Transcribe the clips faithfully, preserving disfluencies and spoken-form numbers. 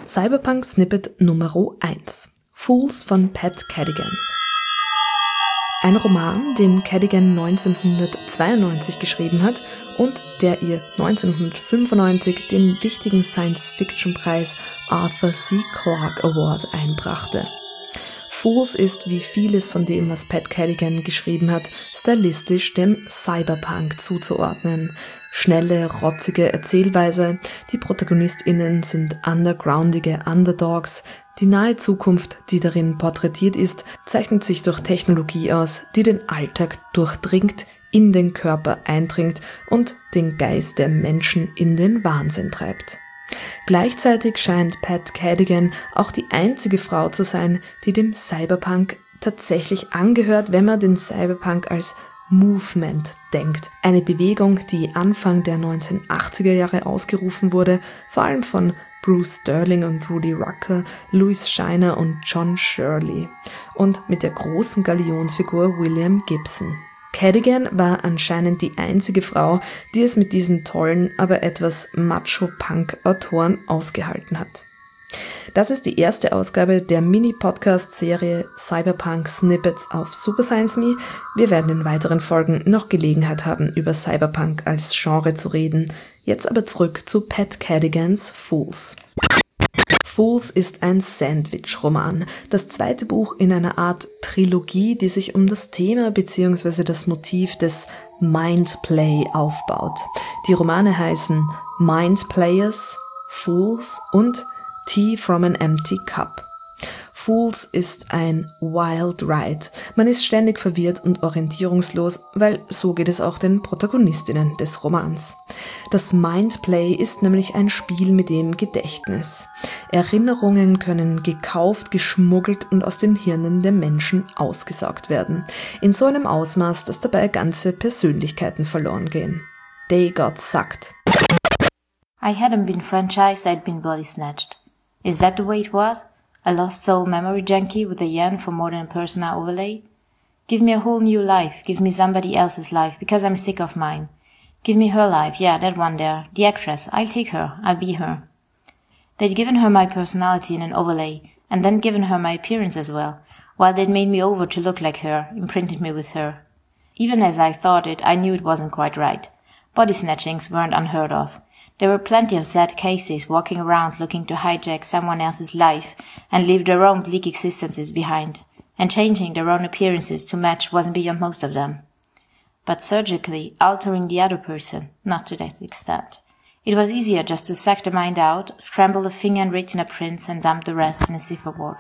Cyberpunk Snippet Nummer eins. Fools von Pat Cadigan. Ein Roman, den Cadigan neunzehnhundertzweiundneunzig geschrieben hat und der ihr neunzehnhundertfünfundneunzig den wichtigen Science-Fiction-Preis Arthur C. Clarke Award einbrachte. Fools ist, wie vieles von dem, was Pat Cadigan geschrieben hat, stilistisch dem Cyberpunk zuzuordnen. Schnelle, rotzige Erzählweise, die ProtagonistInnen sind undergroundige Underdogs, die nahe Zukunft, die darin porträtiert ist, zeichnet sich durch Technologie aus, die den Alltag durchdringt, in den Körper eindringt und den Geist der Menschen in den Wahnsinn treibt. Gleichzeitig scheint Pat Cadigan auch die einzige Frau zu sein, die dem Cyberpunk tatsächlich angehört, wenn man den Cyberpunk als Movement denkt. Eine Bewegung, die Anfang der neunzehnhundertachtziger Jahre ausgerufen wurde, vor allem von Bruce Sterling und Rudy Rucker, Louis Scheiner und John Shirley und mit der großen Galionsfigur William Gibson. Cadigan war anscheinend die einzige Frau, die es mit diesen tollen, aber etwas Macho-Punk-Autoren ausgehalten hat. Das ist die erste Ausgabe der Mini-Podcast-Serie Cyberpunk Snippets auf Super Science Me. Wir werden in weiteren Folgen noch Gelegenheit haben, über Cyberpunk als Genre zu reden. Jetzt aber zurück zu Pat Cadigans Fools. Fools ist ein Sandwich-Roman, das zweite Buch in einer Art Trilogie, die sich um das Thema bzw. das Motiv des Mindplay aufbaut. Die Romane heißen Mindplayers, Fools und Tea from an Empty Cup. Fools ist ein Wild Ride. Man ist ständig verwirrt und orientierungslos, weil so geht es auch den Protagonistinnen des Romans. Das Mindplay ist nämlich ein Spiel mit dem Gedächtnis. Erinnerungen können gekauft, geschmuggelt und aus den Hirnen der Menschen ausgesaugt werden. In so einem Ausmaß, dass dabei ganze Persönlichkeiten verloren gehen. They got sucked. I hadn't been franchised, I'd been body snatched. Is that the way it was? A lost soul memory junkie with a yearn for more than a personal overlay? Give me a whole new life, give me somebody else's life, because I'm sick of mine. Give me her life, yeah, that one there, the actress, I'll take her, I'll be her. They'd given her my personality in an overlay, and then given her my appearance as well, while they'd made me over to look like her, imprinted me with her. Even as I thought it, I knew it wasn't quite right. Body snatchings weren't unheard of. There were plenty of sad cases walking around looking to hijack someone else's life and leave their own bleak existences behind, and changing their own appearances to match wasn't beyond most of them. But surgically altering the other person, not to that extent. It was easier just to suck the mind out, scramble the finger and retina prints and dump the rest in a cipher board.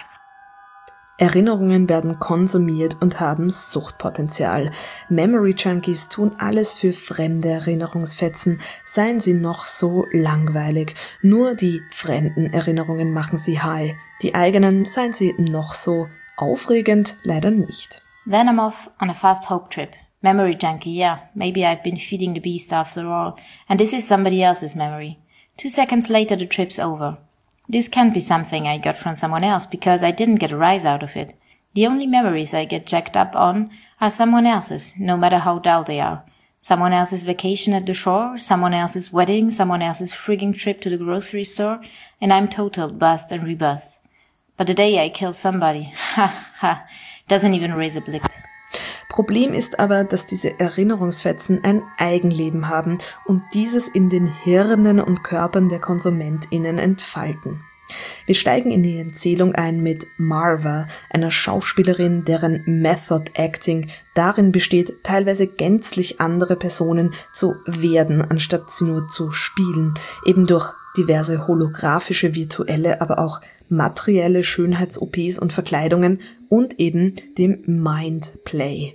Erinnerungen werden konsumiert und haben Suchtpotenzial. Memory Junkies tun alles für fremde Erinnerungsfetzen, seien sie noch so langweilig. Nur die fremden Erinnerungen machen sie high. Die eigenen, seien sie noch so aufregend, leider nicht. Then I'm off on a fast hope trip. Memory junkie, yeah, maybe I've been feeding the beast after all, and this is somebody else's memory. Two seconds later the trip's over. This can't be something I got from someone else because I didn't get a rise out of it. The only memories I get jacked up on are someone else's, no matter how dull they are. Someone else's vacation at the shore, someone else's wedding, someone else's frigging trip to the grocery store, and I'm total bust and rebust. But the day I kill somebody, ha ha, doesn't even raise a blip. Problem ist aber, dass diese Erinnerungsfetzen ein Eigenleben haben und dieses in den Hirnen und Körpern der KonsumentInnen entfalten. Wir steigen in die Erzählung ein mit Marva, einer Schauspielerin, deren Method Acting darin besteht, teilweise gänzlich andere Personen zu werden, anstatt sie nur zu spielen, eben durch diverse holographische, virtuelle, aber auch materielle Schönheits-O Ps und Verkleidungen und eben dem Mindplay.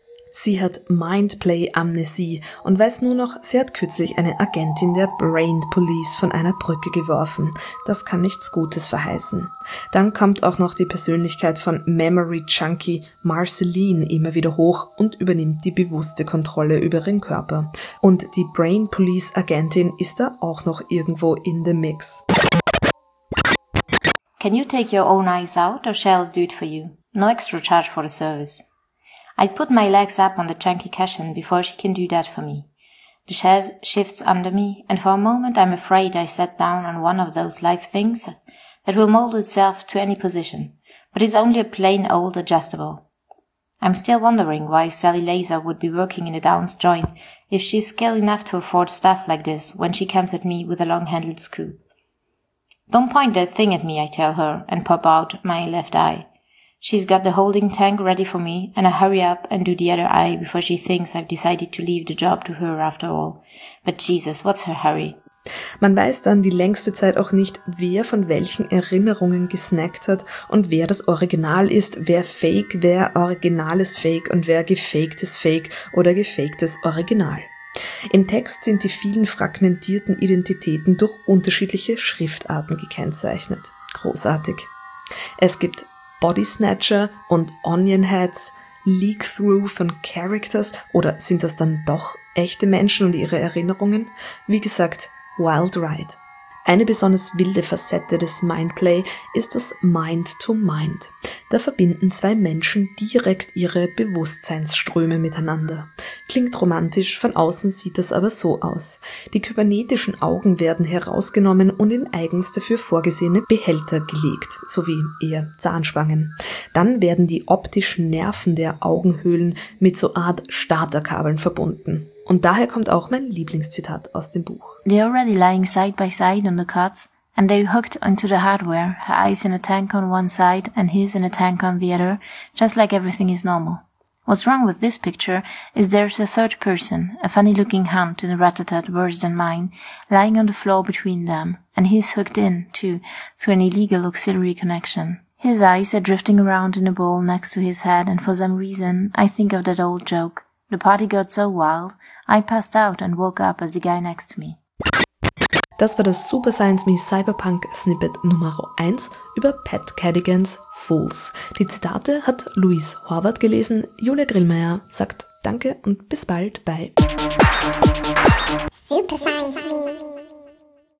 Sie hat Mindplay-Amnesie und weiß nur noch, sie hat kürzlich eine Agentin der Brain Police von einer Brücke geworfen. Das kann nichts Gutes verheißen. Dann kommt auch noch die Persönlichkeit von Memory Junkie Marceline immer wieder hoch und übernimmt die bewusste Kontrolle über ihren Körper. Und die Brain Police Agentin ist da auch noch irgendwo in the mix. Can you take your own eyes out or shall I do it for you? No extra charge for the service. I put my legs up on the chunky cushion before she can do that for me. The chaise shifts under me, and for a moment I'm afraid I sat down on one of those live things, that will mold itself to any position, but it's only a plain old adjustable. I'm still wondering why Sally Laser would be working in a Downs joint if she's skilled enough to afford stuff like this when she comes at me with a long-handled scoop. Don't point that thing at me, I tell her, and pop out my left eye. She's got the holding tank ready for me, and I hurry up and do the other eye before she thinks I've decided to leave the job to her after all. But Jesus, what's her hurry? Man weiß dann die längste Zeit auch nicht, wer von welchen Erinnerungen gesnackt hat und wer das Original ist, wer Fake, wer originales Fake und wer gefaktes Fake oder gefaktes Original. Im Text sind die vielen fragmentierten Identitäten durch unterschiedliche Schriftarten gekennzeichnet. Großartig. Es gibt Body Snatcher und Onion Heads, Leak-Through von Characters, oder sind das dann doch echte Menschen und ihre Erinnerungen? Wie gesagt, Wild Ride. Eine besonders wilde Facette des Mindplay ist das Mind-to-Mind. Da verbinden zwei Menschen direkt ihre Bewusstseinsströme miteinander. Klingt romantisch, von außen sieht das aber so aus. Die kybernetischen Augen werden herausgenommen und in eigens dafür vorgesehene Behälter gelegt, sowie eher Zahnspangen. Dann werden die optischen Nerven der Augenhöhlen mit so Art Starterkabeln verbunden. Und daher kommt auch mein Lieblingszitat aus dem Buch. They're already lying side by side on the cots, and they hooked onto the hardware, her eyes in a tank on one side and his in a tank on the other, just like everything is normal. What's wrong with this picture is there's a third person, a funny-looking hunt in a rat-a-tat worse than mine, lying on the floor between them, and he's hooked in, too, through an illegal auxiliary connection. His eyes are drifting around in a ball next to his head, and for some reason I think of that old joke. The party got so wild, I passed out and woke up as the guy next to me. Das war das Super Science Me Cyberpunk Snippet Nummer eins über Pat Cadigans Fools. Die Zitate hat Louise Horvath gelesen. Julia Grillmeier sagt Danke und bis bald bei Super Science Me.